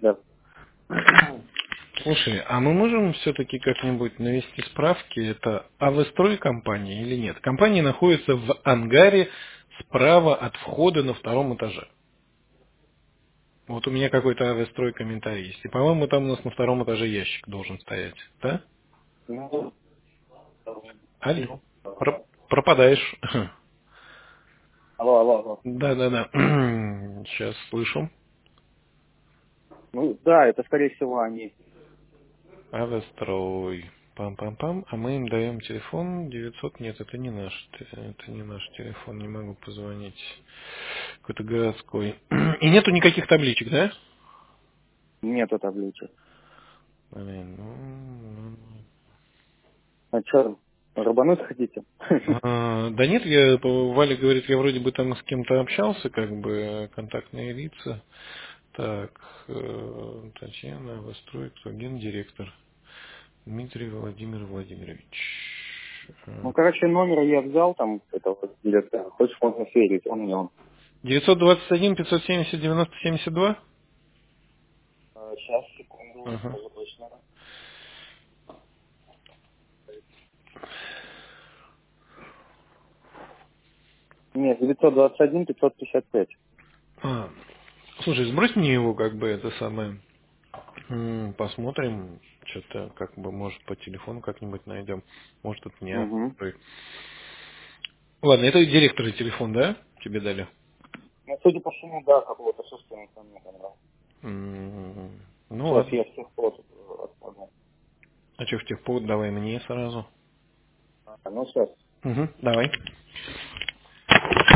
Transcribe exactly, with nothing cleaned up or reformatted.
Да. Слушай, а мы можем все-таки как-нибудь навести справки, это АВСтрой компания или нет? Компания находится в ангаре справа от входа на втором этаже. Вот у меня какой-то АВСтрой комментарий есть. И, по-моему, там у нас на втором этаже ящик должен стоять. Да? Ну, Алло. Про- пропадаешь. алло, алло, алло. Да-да-да. Сейчас слышу. Ну, да, это, скорее всего, они. Авестрой. Пам-пам-пам. А мы им даем телефон девятьсот. Нет, это не наш. те- Это не наш телефон. Не могу позвонить. Какой-то городской. И нету никаких табличек, да? Нету табличек. Блин, ну, ну, А что, рубануть хотите? А, да нет, я, Валя говорит, я вроде бы там с кем-то общался, как бы, контактные лица. Так, э, Татьяна Вострой, кто гендиректор? Дмитрий Владимир Владимирович. Ну, Э, короче, номер я взял там, этого директора. Хочешь, можно сверить, он не он. девятьсот двадцать один пятьсот семьдесят девяносто семьдесят два? Сейчас, секунду, Ага. скажу точно. Нет, девятьсот двадцать один пятьсот пятьдесят пять. А, слушай, сбрось мне его, как бы, это самое. М, Посмотрим, что-то, как бы, может, по телефону как-нибудь найдем. Может, это не Угу. Авестрой. Ладно, это директор телефон, да? Тебе дали? Ну, судя по всему, да, какого-то собственника мне понравилось. М, Ну Сейчас ладно. я всех фото расскажу. А что в техпод, давай мне сразу. А, ну, сейчас. Угу, давай.